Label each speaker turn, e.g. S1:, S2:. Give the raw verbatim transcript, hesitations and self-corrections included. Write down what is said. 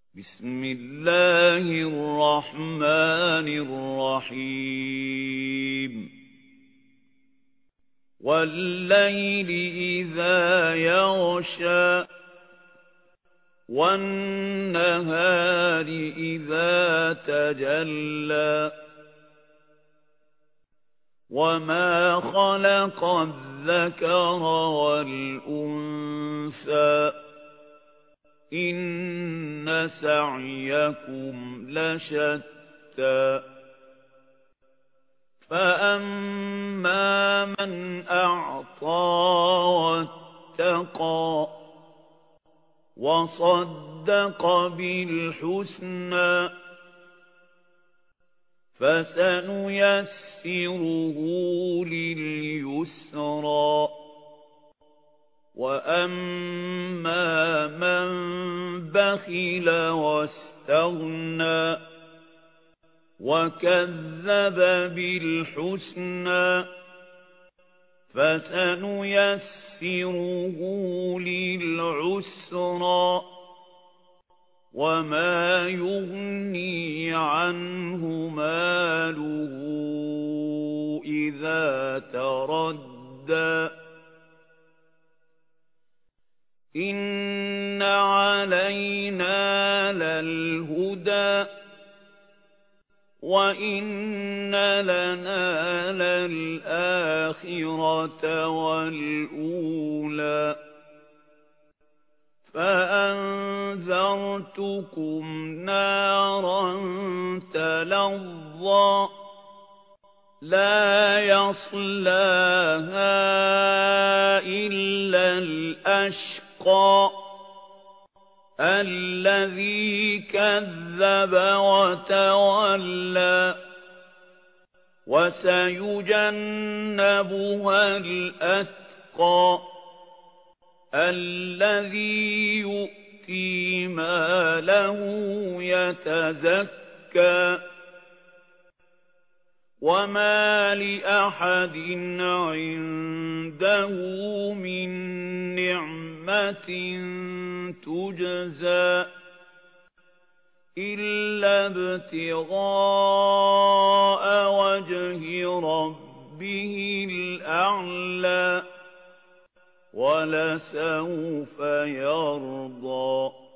S1: بسم الله الرحمن الرحيم والليل إذا يغشى والنهار إذا تجلى وما خلق الذكر والأنثى إن سعيكم لشتى فأما من أعطى واتقى وصدق بالحسنى فسنيسره لليسرى وأما من بخل واستغنى وكذب بالحسنى فسنيسره للعسرى وما يغني عنه ماله إذا تردى إن علينا للهدى وإن لنا للآخرة والأولى فأنذرتكم نارا تلظى لا يصلاها إلا الأشقى الذي كذب وتولى وسيجنبها الأتقى الذي يؤتي ماله يتزكى وما لأحد عنده من نعمة تجزى إلا ابتغاء وجه ربه الأعلى ولسوف يرضى.